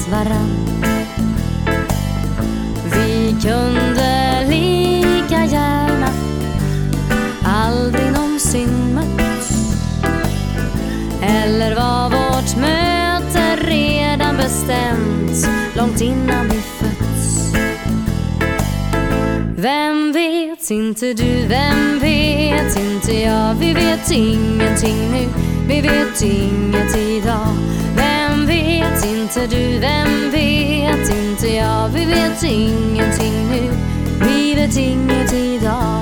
funnits varann. Vi kunde lika gärna aldrig någonsin mötts. Eller var vårt möte redan bestämt långt innan vi fötts? Vem vet, inte du, vem vet, inte jag. Vi vet ingenting nu, vi vet inget idag. Vem vet, inte du, vem vet, inte jag. Vi vet ingenting nu, vi vet inget idag.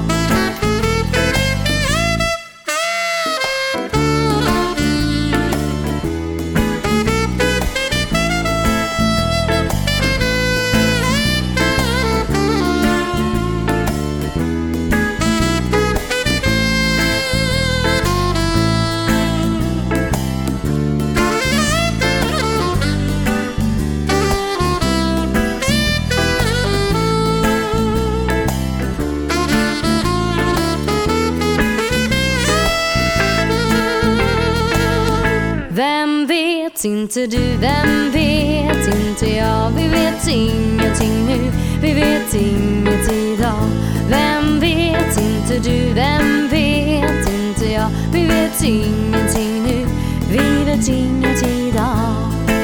Vem vet, inte du, vem vet, inte jag. Vi vet ingenting nu, vi vet inget idag. Vem vet, inte du, vem vet, inte jag. Vi vet ingenting nu, vi vet inget idag.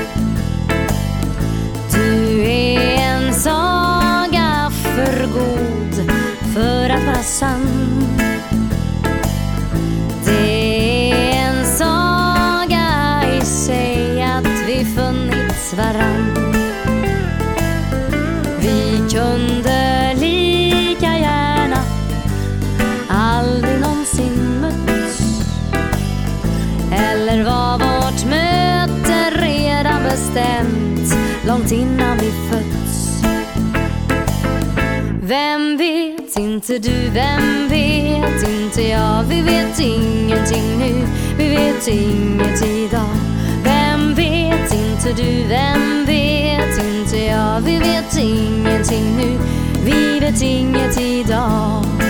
Du är en saga för god för att vara sann. Vi funnits varann. Vi kunde lika gärna aldrig någonsin mötts. Eller var vårt möte redan bestämt långt innan vi fötts? Vem vet, inte du, vem vet, inte jag. Vi vet ingenting nu, vi vet inget idag. Vem vet, inte du, vem vet, inte jag. Vi vet ingenting nu, vi vet inget idag.